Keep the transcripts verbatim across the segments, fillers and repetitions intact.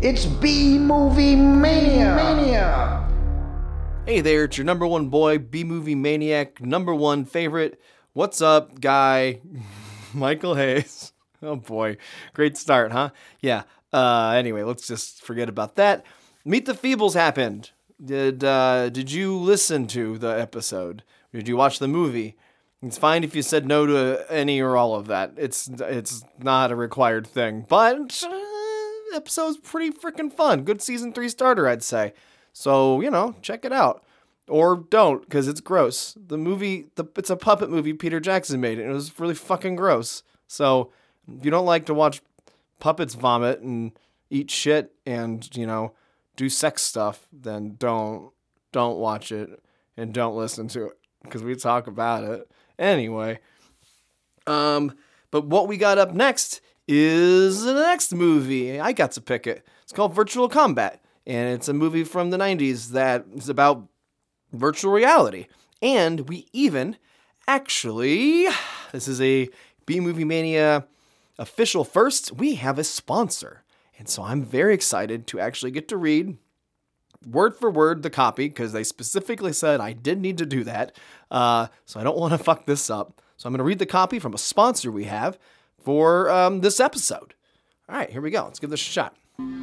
It's B-Movie Mania. Mania. Hey there, it's your number one boy, B-Movie Maniac, number one favorite. What's up, guy? Michael Hayes. Oh boy, great start, huh? Yeah, uh, anyway, let's just forget about that. Meet the Feebles happened. Did, uh, did you listen to the episode? Did you watch the movie? It's fine if you said no to any or all of that. It's, it's not a required thing, but uh, the episode's pretty freaking fun. Good season three starter, I'd say. So, you know, check it out. Or don't, because it's gross. The movie, the, it's a puppet movie Peter Jackson made, and it was really fucking gross. So, if you don't like to watch puppets vomit and eat shit and, you know, do sex stuff, then don't, don't watch it and don't listen to it, because we talk about it. Anyway, um, but what we got up next is the next movie. I got to pick it. It's called Virtual Combat. And it's a movie from the nineties that is about virtual reality. And we even actually, this is a B-Movie Mania official first, we have a sponsor. And so I'm very excited to actually get to read word for word the copy, because they specifically said I did need to do that. Uh, so I don't want to fuck this up. So I'm going to read the copy from a sponsor we have for um, this episode. All right, here we go. Let's give this a shot.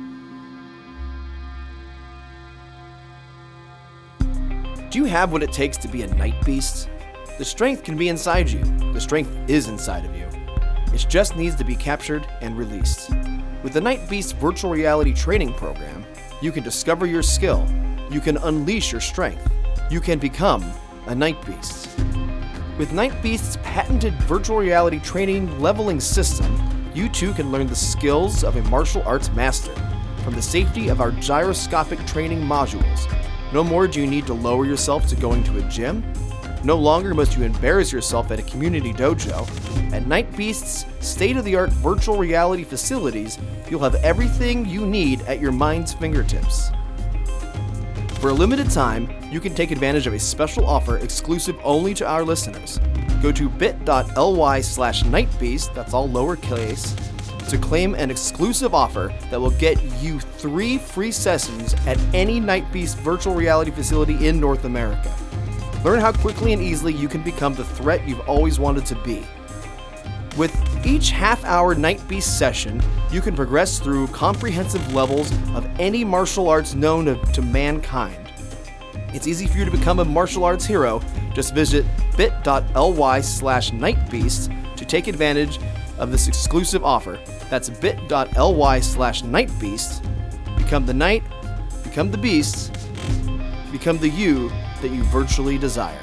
Do you have what it takes to be a night beast? The strength can be inside you. The strength is inside of you. It just needs to be captured and released. With the Night Beast virtual reality training program, you can discover your skill. You can unleash your strength. You can become a night beast. With Night Beast's patented virtual reality training leveling system, you too can learn the skills of a martial arts master from the safety of our gyroscopic training modules. No more do you need to lower yourself to going to a gym. No longer must you embarrass yourself at a community dojo. At Night Beast's state-of-the-art virtual reality facilities, you'll have everything you need at your mind's fingertips. For a limited time, you can take advantage of a special offer exclusive only to our listeners. Go to bit.ly slash nightbeast, that's all lowercase, to claim an exclusive offer that will get you three free sessions at any Night Beast virtual reality facility in North America. Learn how quickly and easily you can become the threat you've always wanted to be. With each half-hour Night Beast session, you can progress through comprehensive levels of any martial arts known to, to mankind. It's easy for you to become a martial arts hero. Just visit bit.ly slash nightbeast to take advantage of this exclusive offer. That's bit.ly slash nightbeast. Become the knight, become the beast, become the you that you virtually desire.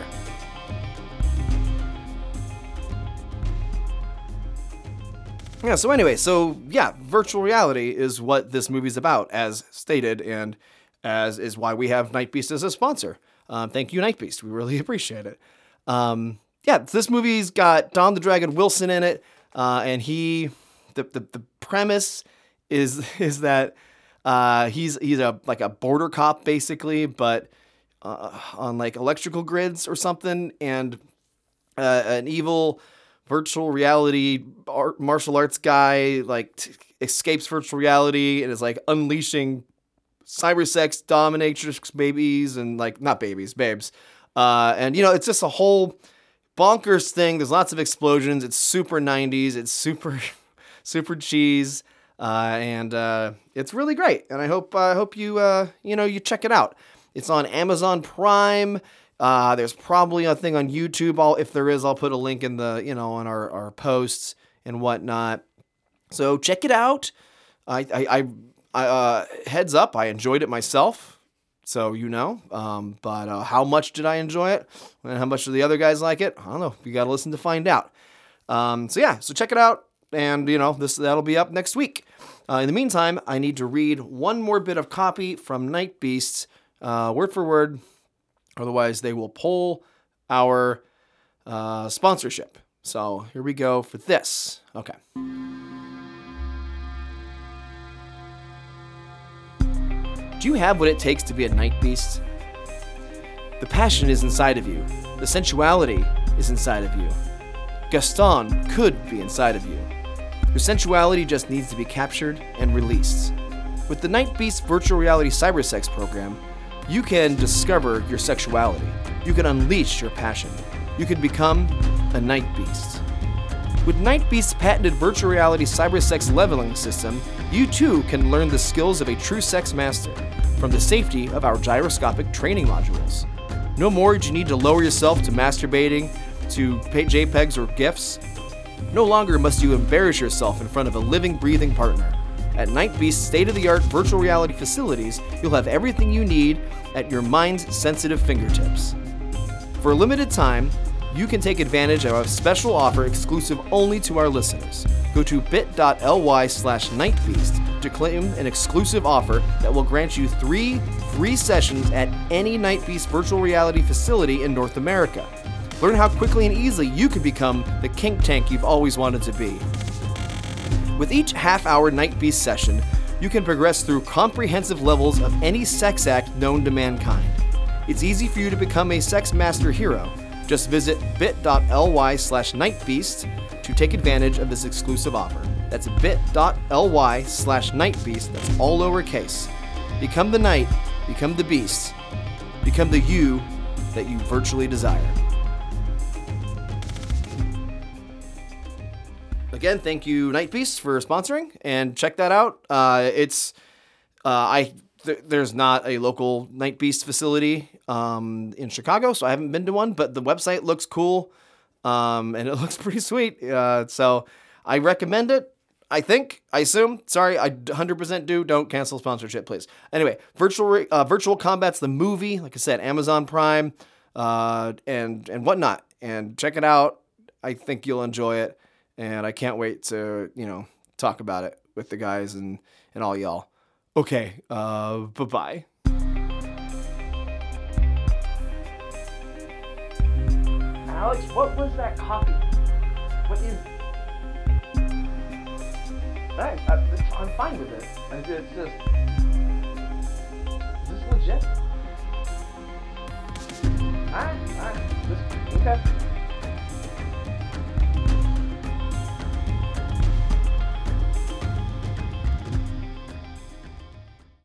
Yeah, so anyway, so yeah, virtual reality is what this movie's about, as stated, and as is why we have Night Beast as a sponsor. Um, thank you, Night Beast. We really appreciate it. Um, yeah, this movie's got Don the Dragon Wilson in it, uh, and he, the, the the premise is is that uh, he's he's a like a border cop basically, but uh, on like electrical grids or something, and uh, an evil virtual reality art, martial arts guy like t- escapes virtual reality and is like unleashing cyber sex dominatrix babies and like not babies, babes. Uh, and you know, it's just a whole bonkers thing. There's lots of explosions. It's super nineties. It's super, super cheese. Uh, and uh, it's really great. And I hope I uh, hope you uh, you know you check it out. It's on Amazon Prime. Uh, there's probably a thing on YouTube. I'll, if there is, I'll put a link in the, you know, on our, our posts and whatnot. So check it out. I, I, I, I uh, heads up, I enjoyed it myself. So, you know, um, but uh, how much did I enjoy it? And how much do the other guys like it? I don't know. You got to listen to find out. Um, so yeah, so check it out. And, you know, this that'll be up next week. Uh, in the meantime, I need to read one more bit of copy from Night Beasts, uh, word for word. Otherwise, they will pull our uh, sponsorship. So here we go for this. Okay. Do you have what it takes to be a night beast? The passion is inside of you. The sensuality is inside of you. Gaston could be inside of you. Your sensuality just needs to be captured and released. With the Night Beast Virtual Reality Cybersex program, you can discover your sexuality. You can unleash your passion. You can become a Night Beast. With Night Beast's patented virtual reality cybersex leveling system, you too can learn the skills of a true sex master from the safety of our gyroscopic training modules. No more do you need to lower yourself to masturbating, to JPEGs or GIFs. No longer must you embarrass yourself in front of a living, breathing partner. At Night Beast's state-of-the-art virtual reality facilities, you'll have everything you need at your mind's sensitive fingertips. For a limited time, you can take advantage of a special offer exclusive only to our listeners. Go to bit.ly slash nightbeast to claim an exclusive offer that will grant you three free sessions at any Night Beast virtual reality facility in North America. Learn how quickly and easily you can become the kink tank you've always wanted to be. With each half-hour Night Beast session, you can progress through comprehensive levels of any sex act known to mankind. It's easy for you to become a sex master hero. Just visit bit.ly slash nightbeast to take advantage of this exclusive offer. That's bit.ly slash nightbeast. That's all lowercase. Become the night, become the beast, become the you that you virtually desire. Again, thank you, Night Beast, for sponsoring, and check that out. Uh, it's uh, I th- there's not a local Night Beast facility um, in Chicago, so I haven't been to one. But the website looks cool, um, and it looks pretty sweet. Uh, so I recommend it. I think, I assume. Sorry, I one hundred percent do. Don't cancel sponsorship, please. Anyway, virtual uh, virtual combat's the movie. Like I said, Amazon Prime, uh, and and whatnot. And check it out. I think you'll enjoy it. And I can't wait to, you know, talk about it with the guys and, and all y'all. Okay, uh, bye-bye. Alex, what was that copy? What is... Alright, I'm fine with it. It's just... Is this legit? Alright, alright. Just, okay.